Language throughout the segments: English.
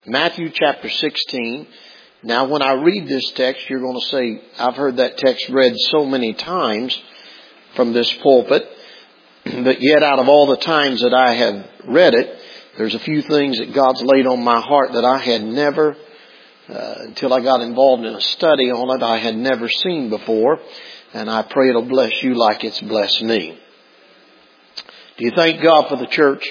Matthew chapter 16. Now, when I read this text, you're going to say, I've heard that text read so many times from this pulpit, but yet out of all the times that I have read it, there's a few things that God's laid on my heart that I had never, until I got involved in a study on it, I had never seen before. And I pray it'll bless you like it's blessed me. Do you thank God for the church?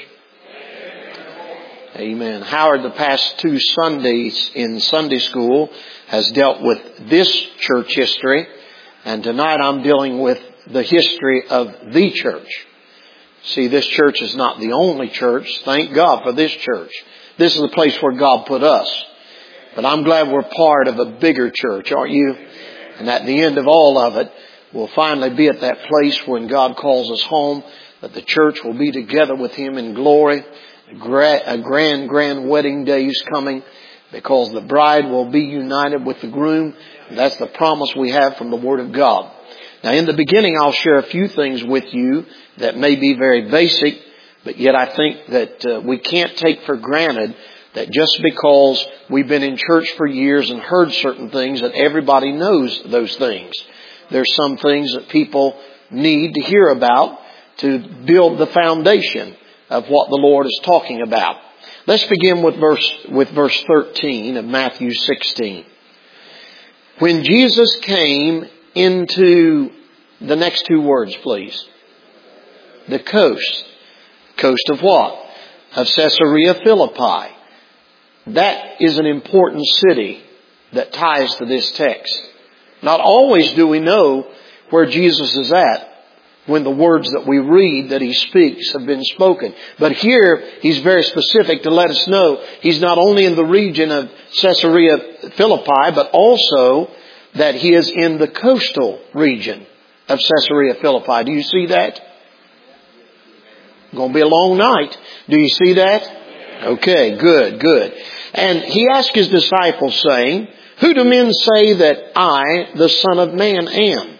Amen. Howard, the past 2 Sundays in Sunday school, has dealt with this church history. And tonight I'm dealing with the history of the church. See, this church is not the only church. Thank God for this church. This is the place where God put us. But I'm glad we're part of a bigger church, aren't you? And at the end of all of it, we'll finally be at that place when God calls us home, that the church will be together with Him in glory. A grand wedding day is coming because the bride will be united with the groom. That's the promise we have from the Word of God. Now, in the beginning, I'll share a few things with you that may be very basic, but yet I think that we can't take for granted that just because we've been in church for years and heard certain things that everybody knows those things. There's some things that people need to hear about to build the foundation of what the Lord is talking about. Let's begin with verse 13 of Matthew 16. When Jesus came into the next 2 words, please. The coast. Coast of what? Of Caesarea Philippi. That is an important city that ties to this text. Not always do we know where Jesus is at when the words that we read that He speaks have been spoken. But here, He's very specific to let us know He's not only in the region of Caesarea Philippi, but also that He is in the coastal region of Caesarea Philippi. Do you see that? Going to be a long night. Do you see that? Okay, good. And He asked His disciples, saying, "Who do men say that I, the Son of Man, am?"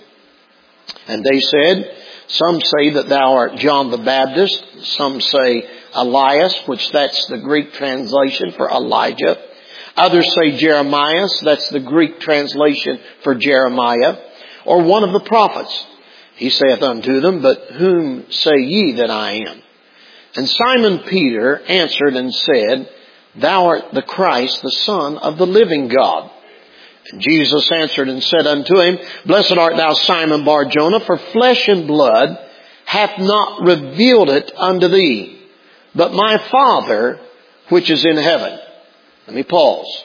And they said, "Some say that thou art John the Baptist. Some say Elias," which that's the Greek translation for Elijah. Others say Jeremiah, that's the Greek translation for Jeremiah. Or one of the prophets. He saith unto them, "But whom say ye that I am?" And Simon Peter answered and said, "Thou art the Christ, the Son of the living God." And Jesus answered and said unto him, "Blessed art thou, Simon Bar-Jonah, for flesh and blood hath not revealed it unto thee, but my Father which is in heaven." Let me pause.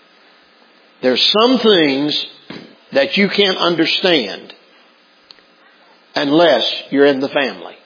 There's some things that you can't understand unless you're in the family.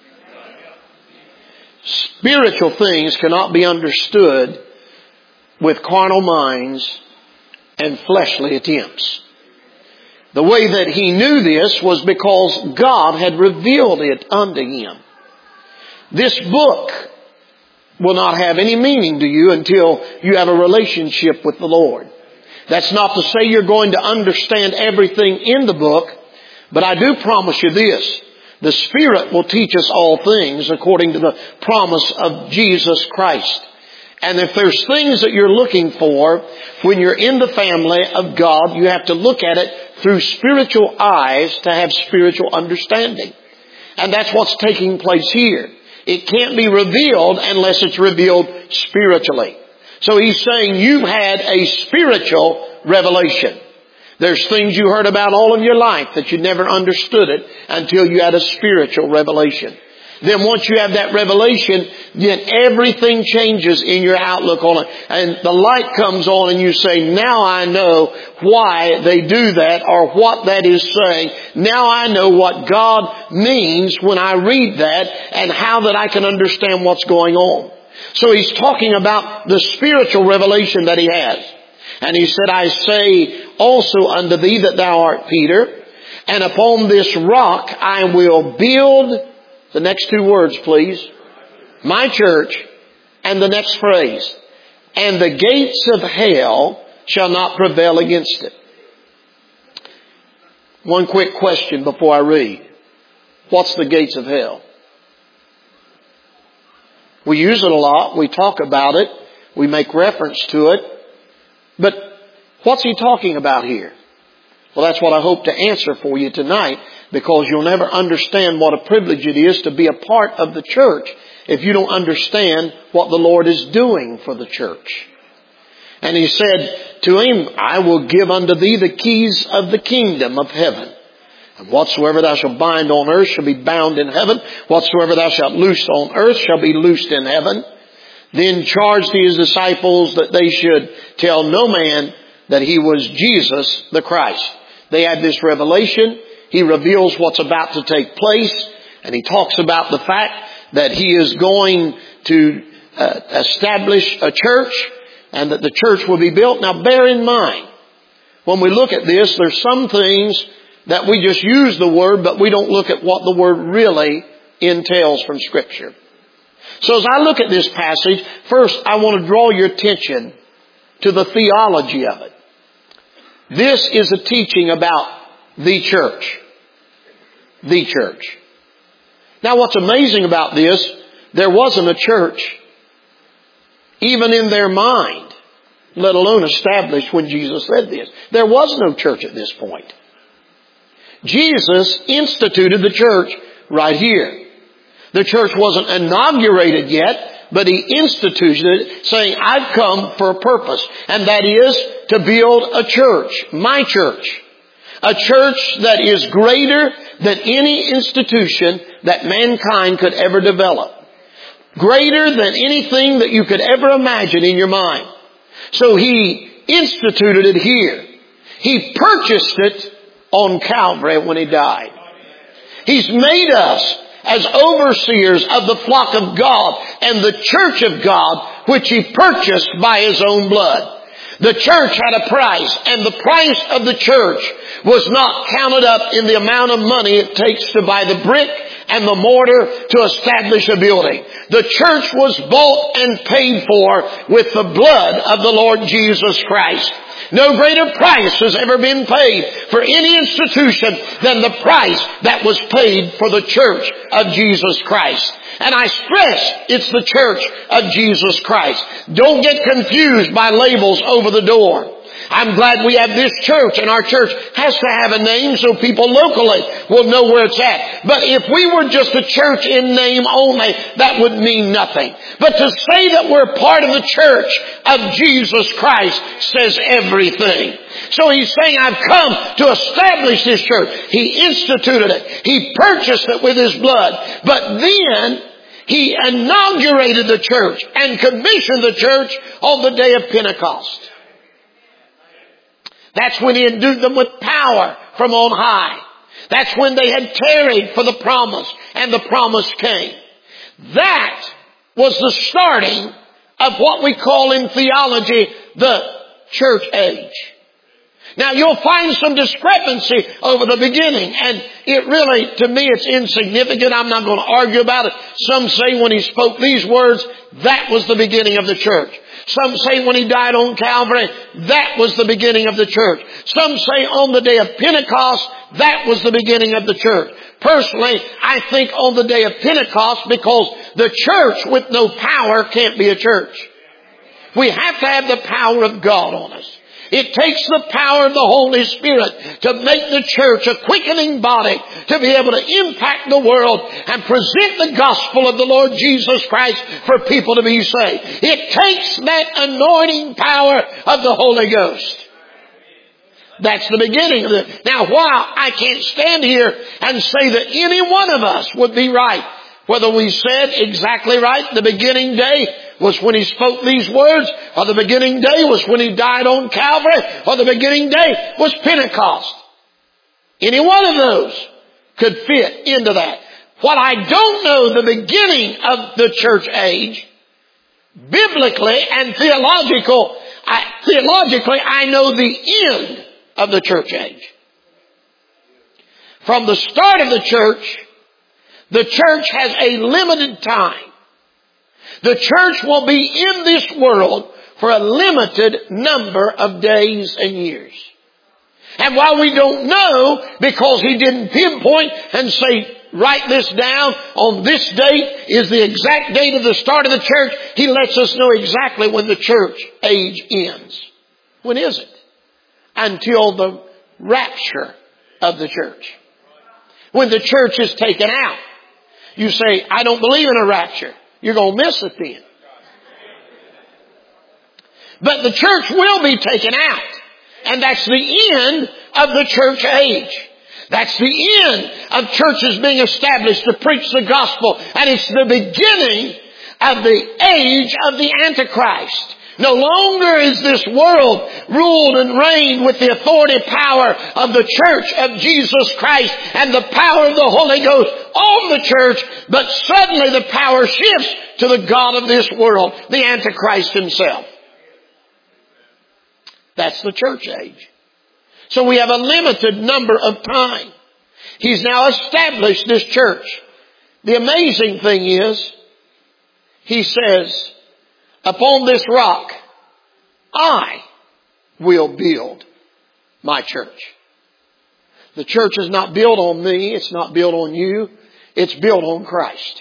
Spiritual things cannot be understood with carnal minds and fleshly attempts. The way that he knew this was because God had revealed it unto him. This book will not have any meaning to you until you have a relationship with the Lord. That's not to say you're going to understand everything in the book, but I do promise you this. The Spirit will teach us all things according to the promise of Jesus Christ. And if there's things that you're looking for when you're in the family of God, you have to look at it through spiritual eyes to have spiritual understanding. And that's what's taking place here. It can't be revealed unless it's revealed spiritually. So He's saying you've had a spiritual revelation. There's things you heard about all of your life that you never understood it until you had a spiritual revelation. Then once you have that revelation, then everything changes in your outlook on it. And the light comes on and you say, "Now I know why they do that or what that is saying. Now I know what God means when I read that and how that I can understand what's going on." So He's talking about the spiritual revelation that He has. And He said, "I say also unto thee that thou art Peter, and upon this rock I will build," the next 2 words, please, "my church," and the next phrase, "and the gates of hell shall not prevail against it." One quick question before I read. What's the gates of hell? We use it a lot. We talk about it. We make reference to it. But what's he talking about here? Well, that's what I hope to answer for you tonight, because you'll never understand what a privilege it is to be a part of the church if you don't understand what the Lord is doing for the church. And he said to him, I will give unto thee the keys of the kingdom of heaven. And whatsoever thou shalt bind on earth shall be bound in heaven. Whatsoever thou shalt loose on earth shall be loosed in heaven. Then charged he his disciples that they should tell no man that he was Jesus the Christ. They had this revelation. He reveals what's about to take place. And he talks about the fact that he is going to establish a church and that the church will be built. Now bear in mind, when we look at this, there's some things that we just use the word, but we don't look at what the word really entails from Scripture. So as I look at this passage, first I want to draw your attention to the theology of it. This is a teaching about the church. The church. Now what's amazing about this, there wasn't a church even in their mind, let alone established when Jesus said this. There was no church at this point. Jesus instituted the church right here. The church wasn't inaugurated yet, but he instituted it, saying, I've come for a purpose, and that is to build a church, my church. A church that is greater than any institution that mankind could ever develop. Greater than anything that you could ever imagine in your mind. So he instituted it here. He purchased it on Calvary when he died. He's made us as overseers of the flock of God and the church of God, which he purchased by his own blood. The church had a price, and the price of the church was not counted up in the amount of money it takes to buy the brick and the mortar to establish a building. The church was bought and paid for with the blood of the Lord Jesus Christ. No greater price has ever been paid for any institution than the price that was paid for the church of Jesus Christ. And I stress, it's the church of Jesus Christ. Don't get confused by labels over the door. I'm glad we have this church, and our church has to have a name so people locally will know where it's at. But if we were just a church in name only, that would mean nothing. But to say that we're part of the church of Jesus Christ says everything. So he's saying, I've come to establish this church. He instituted it. He purchased it with his blood. But then he inaugurated the church and commissioned the church on the day of Pentecost. That's when he endued them with power from on high. That's when they had tarried for the promise, and the promise came. That was the starting of what we call in theology the church age. Now you'll find some discrepancy over the beginning, and it really, to me, it's insignificant. I'm not going to argue about it. Some say when he spoke these words, that was the beginning of the church. Some say when he died on Calvary, that was the beginning of the church. Some say on the day of Pentecost, that was the beginning of the church. Personally, I think on the day of Pentecost, because the church with no power can't be a church. We have to have the power of God on us. It takes the power of the Holy Spirit to make the church a quickening body to be able to impact the world and present the gospel of the Lord Jesus Christ for people to be saved. It takes that anointing power of the Holy Ghost. That's the beginning of it. Now, while I can't stand here and say that any one of us would be right, whether we said exactly right, the beginning day was when he spoke these words, or the beginning day was when he died on Calvary, or the beginning day was Pentecost. Any one of those could fit into that. What I don't know the beginning of the church age, biblically and theologically, I know the end of the church age. From the start of the church has a limited time. The church will be in this world for a limited number of days and years. And while we don't know, because he didn't pinpoint and say write this down. On this date is the exact date of the start of the church. He lets us know exactly when the church age ends. When is it? Until the rapture of the church. When the church is taken out. You say, I don't believe in a rapture. You're going to miss it then. But the church will be taken out. And that's the end of the church age. That's the end of churches being established to preach the gospel. And it's the beginning of the age of the Antichrist. No longer is this world ruled and reigned with the authority power of the church of Jesus Christ and the power of the Holy Ghost on the church, but suddenly the power shifts to the God of this world, the Antichrist himself. That's the church age. So we have a limited number of time. He's now established this church. The amazing thing is, he says, upon this rock, I will build my church. The church is not built on me. It's not built on you. It's built on Christ.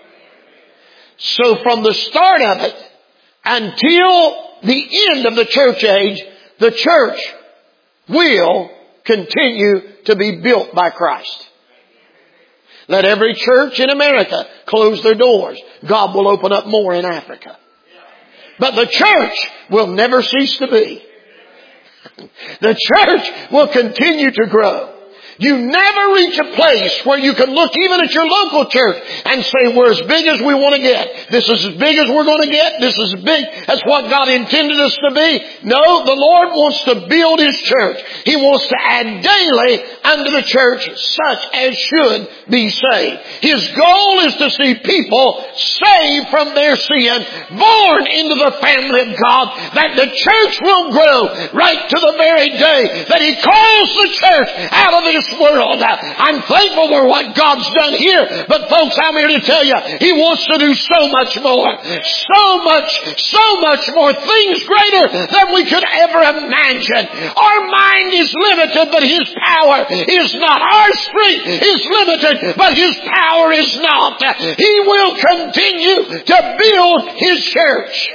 So from the start of it until the end of the church age, the church will continue to be built by Christ. Let every church in America close their doors. God will open up more in Africa. But the church will never cease to be. The church will continue to grow. You never reach a place where you can look even at your local church and say, we're as big as we want to get. This is as big as we're going to get. This is as big as what God intended us to be. No, the Lord wants to build His church. He wants to add daily unto the church such as should be saved. His goal is to see people saved from their sin, born into the family of God, that the church will grow right to the very day that He calls the church out of this world. I'm thankful for what God's done here, but folks, I'm here to tell you, He wants to do so much more. So much more. Things greater than we could ever imagine. Our mind is limited, but His power is not. Our strength is limited, but His power is not. He will continue to build His church.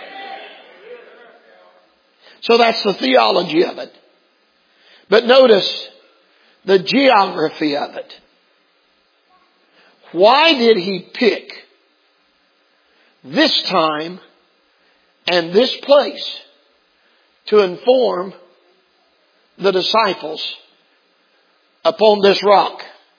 So that's the theology of it. But notice the geography of it. Why did He pick this time and this place to inform the disciples, upon this rock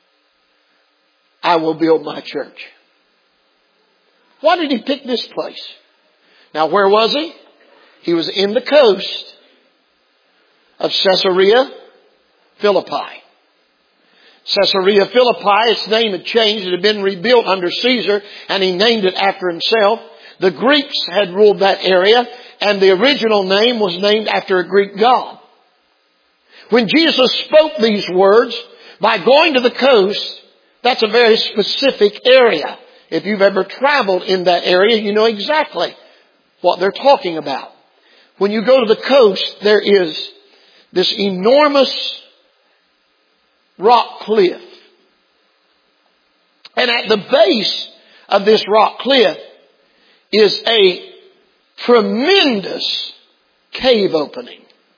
I will build my church? Why did He pick this place? Now, where was He? He was in the coast of Caesarea Philippi. Caesarea Philippi, its name had changed. It had been rebuilt under Caesar, and he named it after himself. The Greeks had ruled that area, and the original name was named after a Greek god. When Jesus spoke these words, by going to the coast, that's a very specific area. If you've ever traveled in that area, you know exactly what they're talking about. When you go to the coast, there is this enormous rock cliff. And at the base of this rock cliff is a tremendous cave opening.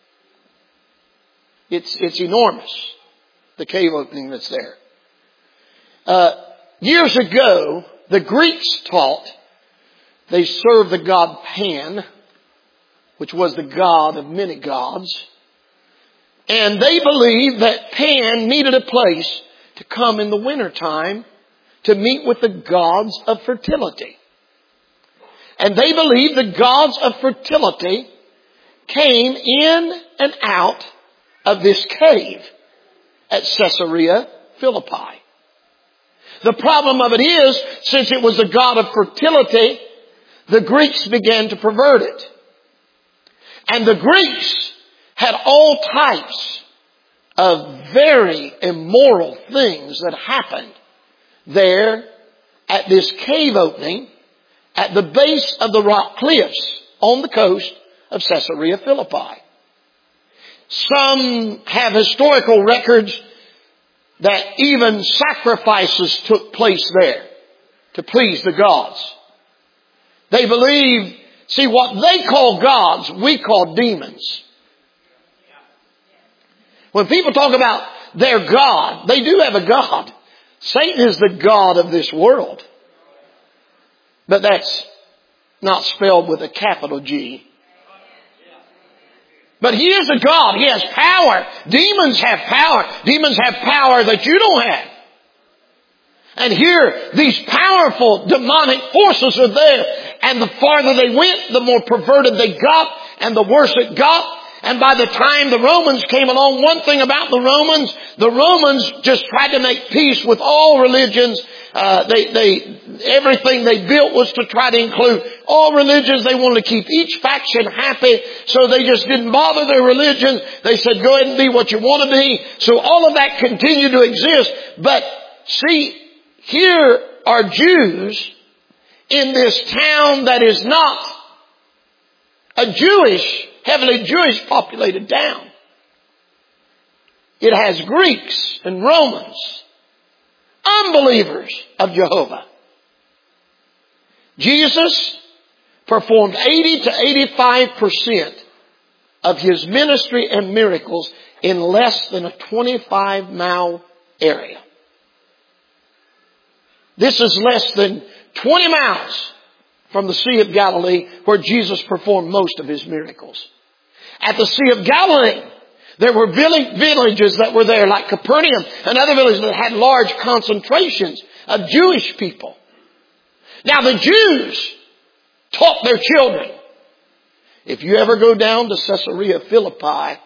It's enormous, the cave opening that's there. Years ago, the Greeks taught they served the god Pan, which was the god of many gods. And they believed that Pan needed a place to come in the wintertime to meet with the gods of fertility. And they believed the gods of fertility came in and out of this cave at Caesarea Philippi. The problem of it is, since it was the god of fertility, the Greeks began to pervert it. And the Greeks had all types of very immoral things that happened there at this cave opening at the base of the rock cliffs on the coast of Caesarea Philippi. Some have historical records that even sacrifices took place there to please the gods. They believed, see, what they call gods, we call demons. When people talk about their God, they do have a God. Satan is the God of this world. But that's not spelled with a capital G. But He is a God. He has power. Demons have power. Demons have power that you don't have. And here, these powerful demonic forces are there. And the farther they went, the more perverted they got, and the worse it got. And by the time the Romans came along, one thing about the Romans just tried to make peace with all religions. Everything they built was to try to include all religions. They wanted to keep each faction happy, so they just didn't bother their religion. They said, go ahead and be what you want to be. So all of that continued to exist. But see, here are Jews in this town that is not a heavily Jewish populated town. It has Greeks and Romans, unbelievers of Jehovah. Jesus performed 80 to 85% of His ministry and miracles in less than a 25-mile area. This is less than 20 miles from the Sea of Galilee, where Jesus performed most of His miracles. At the Sea of Galilee, there were villages that were there, like Capernaum and other villages that had large concentrations of Jewish people. Now the Jews taught their children. If you ever go down to Caesarea Philippi,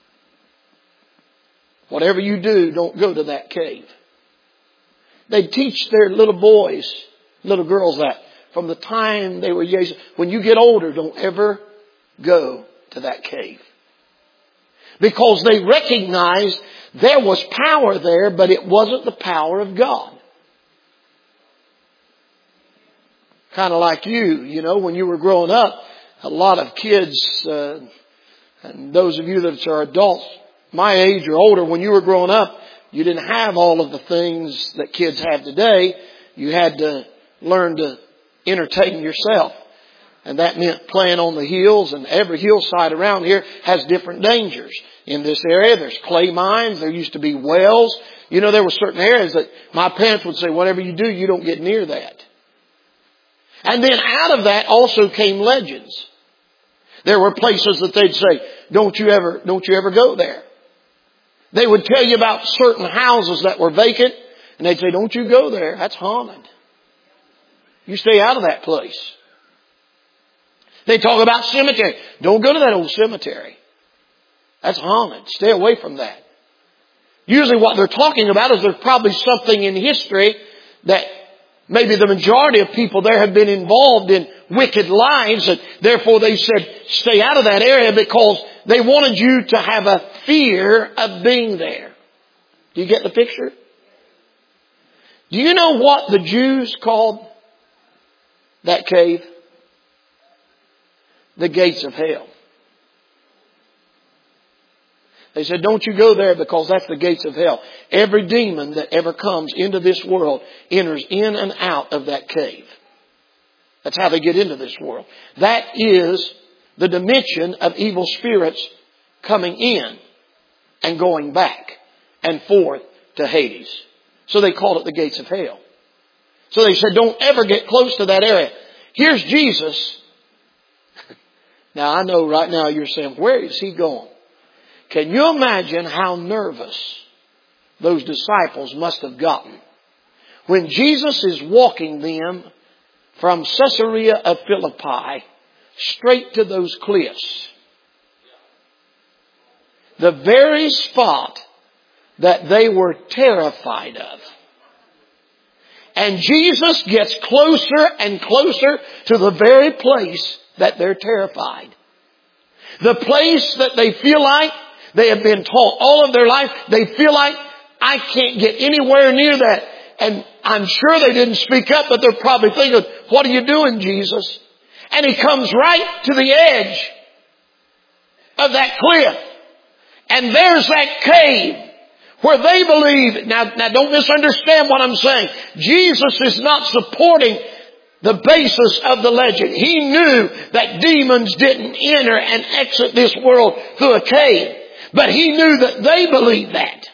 whatever you do, don't go to that cave. They teach their little boys, little girls that from the time they were young. When you get older, don't ever go to that cave. Because they recognized there was power there, but it wasn't the power of God. Kind of like you know, when you were growing up, a lot of kids, and those of you that are adults, my age or older, when you were growing up, you didn't have all of the things that kids have today. You had to learn to entertain yourself. And that meant playing on the hills, and every hillside around here has different dangers. In this area, there's clay mines. There used to be wells. You know, there were certain areas that my parents would say, whatever you do, you don't get near that. And then out of that also came legends. There were places that they'd say, don't you ever go there. They would tell you about certain houses that were vacant, and they'd say, don't you go there. That's haunted. You stay out of that place. They talk about cemetery. Don't go to that old cemetery. That's haunted. Stay away from that. Usually what they're talking about is there's probably something in history that maybe the majority of people there have been involved in wicked lives, and therefore they said stay out of that area because they wanted you to have a fear of being there. Do you get the picture? Do you know what the Jews called that cave? The gates of hell. They said, don't you go there because that's the gates of hell. Every demon that ever comes into this world enters in and out of that cave. That's how they get into this world. That is the dimension of evil spirits coming in and going back and forth to Hades. So they called it the gates of hell. So they said, don't ever get close to that area. Here's Jesus. Now I know right now you're saying, where is He going? Can you imagine how nervous those disciples must have gotten when Jesus is walking them from Caesarea of Philippi straight to those cliffs? The very spot that they were terrified of. And Jesus gets closer and closer to the very place that they're terrified. The place that they feel like they have been taught all of their life. They feel like, I can't get anywhere near that. And I'm sure they didn't speak up, but they're probably thinking, what are you doing, Jesus? And He comes right to the edge of that cliff. And there's that cave where they believe, now don't misunderstand what I'm saying. Jesus is not supporting the basis of the legend. He knew that demons didn't enter and exit this world through a cave. But he knew that they believed that.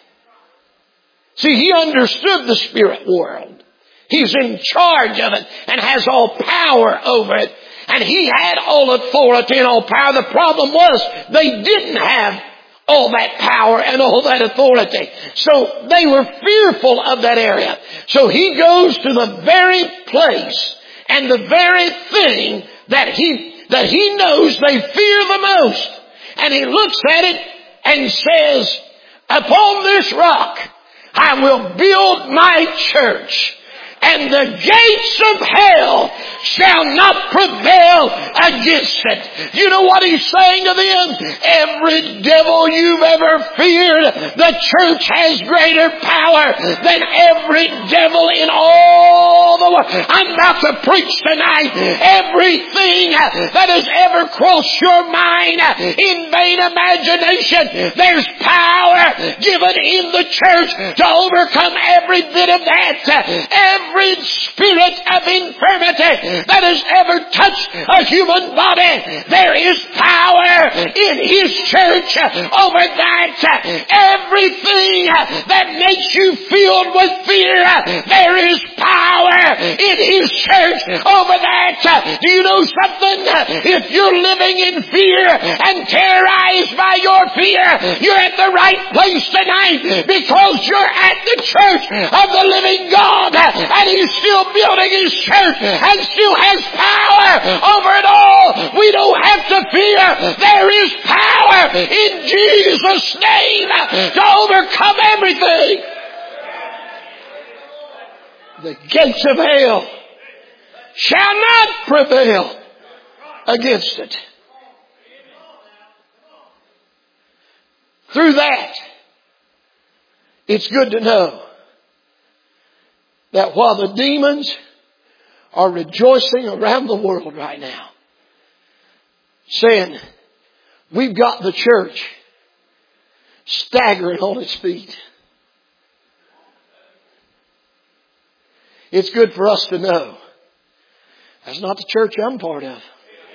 See, he understood the spirit world. He's in charge of it and has all power over it. And he had all authority and all power. The problem was they didn't have all that power and all that authority. So they were fearful of that area. So he goes to the very place and the very thing that he knows they fear the most. And he looks at it and says, upon this rock I will build my church, and the gates of hell shall not prevail against it. You know what he's saying to them? Every devil you've ever feared, the church has greater power than every devil in all the world. I'm about to preach tonight. Everything that has ever crossed your mind in vain imagination, there's power given in the church to overcome every bit of that. Every spirit of infirmity that has ever touched a human body, there is power in His church over that. Everything that makes you filled with fear, there is power in His church over that. Do you know something? If you're living in fear and terrorized by your fear, you're at the right place tonight, because you're at the church of the living God. And He's still building His church and still has power over it all. We don't have to fear. There is power in Jesus' name to overcome everything. The gates of hell shall not prevail against it. Through that, it's good to know that while the demons are rejoicing around the world right now, saying, we've got the church staggering on its feet, it's good for us to know that's not the church I'm part of.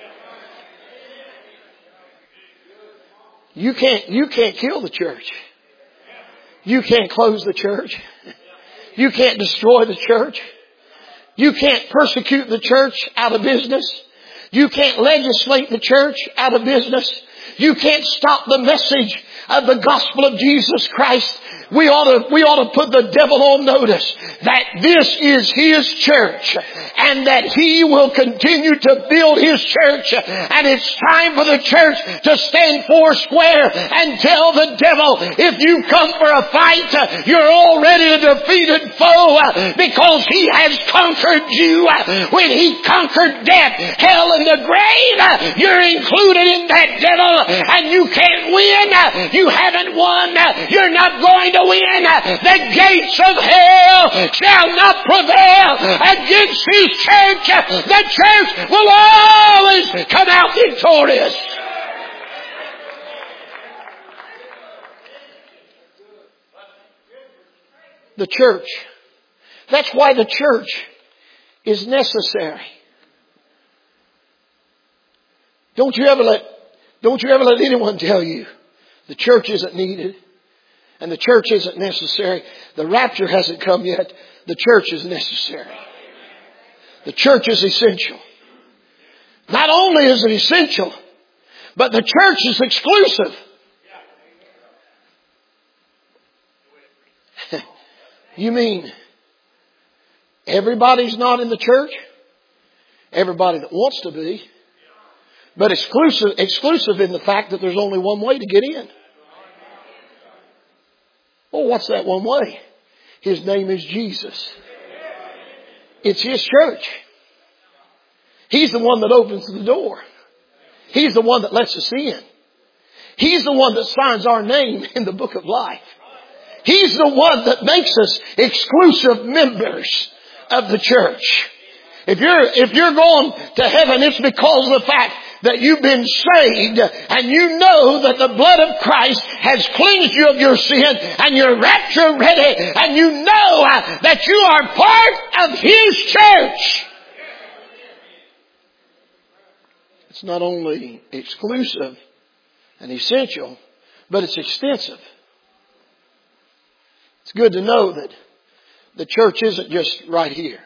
You can't kill the church. You can't close the church. You can't destroy the church. You can't persecute the church out of business. You can't legislate the church out of business. You can't stop the message of the gospel of Jesus Christ. We ought to put the devil on notice that this is his church and that he will continue to build his church, and it's time for the church to stand four square and tell the devil, if you come for a fight, you're already a defeated foe, because he has conquered you. When he conquered death, hell, and the grave, you're included in that devil, and you can't win. You haven't won. You're not going to win. The gates of hell shall not prevail against His church. The church will always come out victorious. The church. That's why the church is necessary. Don't you ever let anyone tell you the church isn't needed and the church isn't necessary. The rapture hasn't come yet. The church is necessary. The church is essential. Not only is it essential, but the church is exclusive. You mean everybody's not in the church? Everybody that wants to be. But exclusive in the fact that there's only one way to get in. Well, what's that one way? His name is Jesus. It's His church. He's the one that opens the door. He's the one that lets us in. He's the one that signs our name in the book of life. He's the one that makes us exclusive members of the church. If you're going to heaven, it's because of the fact that you've been saved and you know that the blood of Christ has cleansed you of your sin and you're rapture ready and you know that you are part of His church. It's not only exclusive and essential, but it's extensive. It's good to know that the church isn't just right here.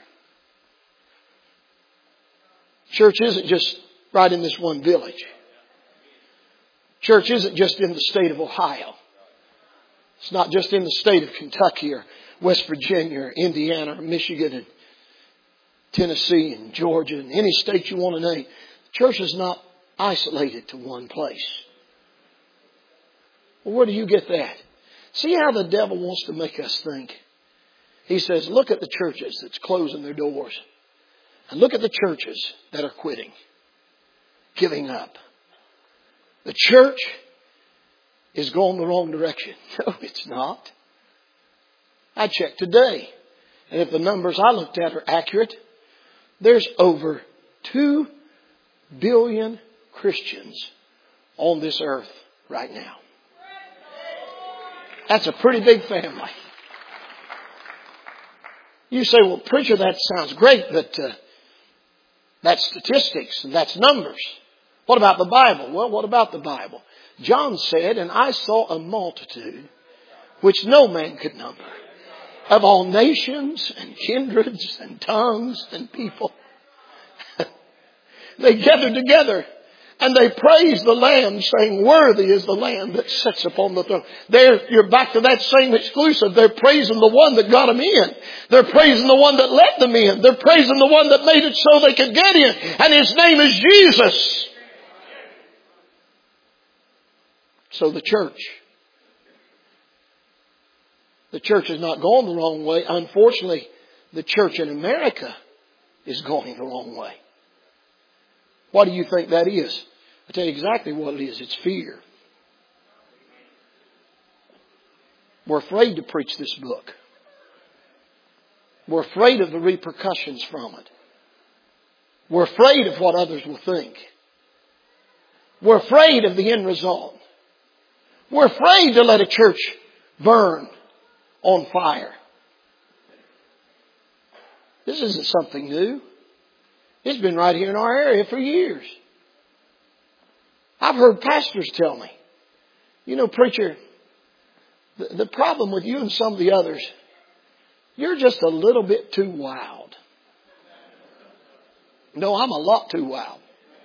Church isn't just right in this one village. Church isn't just in the state of Ohio. It's not just in the state of Kentucky or West Virginia or Indiana or Michigan and Tennessee and Georgia and any state you want to name. Church is not isolated to one place. Well, where do you get that? See how the devil wants to make us think. He says, look at the churches that's closing their doors. And look at the churches that are quitting, giving up. The church is going the wrong direction. No, it's not. I checked today. And if the numbers I looked at are accurate, there's over 2 billion Christians on this earth right now. That's a pretty big family. You say, well, preacher, that sounds great, but that's statistics and that's numbers. What about the Bible? Well, what about the Bible? John said, and I saw a multitude which no man could number, of all nations and kindreds and tongues and people. They gathered together and they praised the Lamb, saying, worthy is the Lamb that sits upon the throne. There, you're back to that same exclusive. They're praising the one that got them in. They're praising the one that let them in. They're praising the one that made it so they could get in. And His name is Jesus. So the church is not going the wrong way. Unfortunately, the church in America is going the wrong way. What do you think that is? I'll tell you exactly what it is. It's fear. We're afraid to preach this book. We're afraid of the repercussions from it. We're afraid of what others will think. We're afraid of the end result. We're afraid to let a church burn on fire. This isn't something new. It's been right here in our area for years. I've heard pastors tell me, you know, preacher, the problem with you and some of the others, you're just a little bit too wild. No, I'm a lot too wild.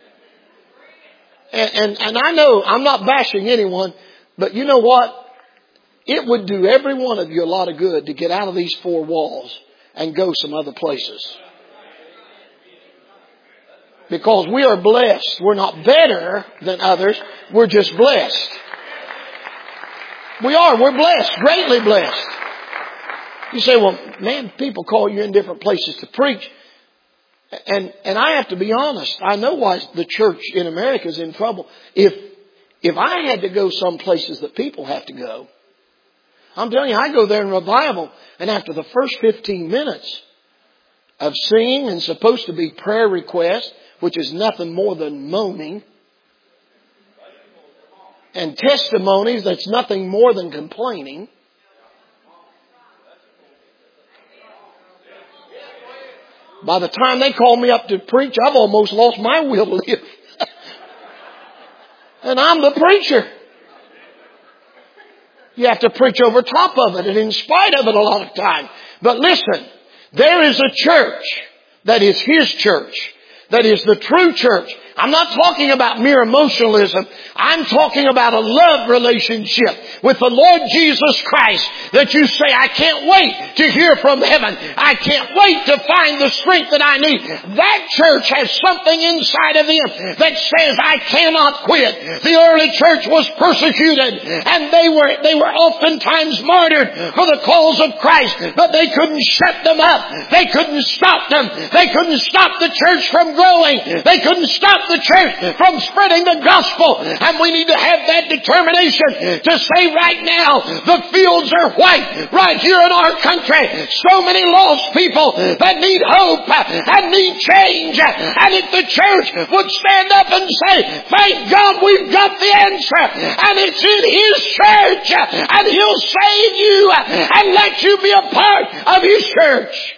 And I know I'm not bashing anyone, but you know what? It would do every one of you a lot of good to get out of these 4 walls and go some other places. Because we are blessed. We're not better than others. We're just blessed. We are. We're blessed. Greatly blessed. You say, well, man, people call you in different places to preach. And I have to be honest. I know why the church in America is in trouble. If I had to go some places that people have to go, I'm telling you, I go there in revival, and after the first 15 minutes of singing and supposed to be prayer requests, which is nothing more than moaning, and testimonies that's nothing more than complaining, by the time they call me up to preach, I've almost lost my will to live. And I'm the preacher. You have to preach over top of it and in spite of it a lot of time. But listen, there is a church that is His church. That is the true church. I'm not talking about mere emotionalism. I'm talking about a love relationship with the Lord Jesus Christ that you say, I can't wait to hear from heaven. I can't wait to find the strength that I need. That church has something inside of them that says, I cannot quit. The early church was persecuted and they were oftentimes martyred for the cause of Christ, but they couldn't shut them up. They couldn't stop them. They couldn't stop the church from growing. They couldn't stop stop the church from spreading the gospel. And we need to have that determination to say right now, the fields are white right here in our country. So many lost people that need hope and need change. And if the church would stand up and say, thank God we've got the answer, and it's in His church, and He'll save you and let you be a part of His church.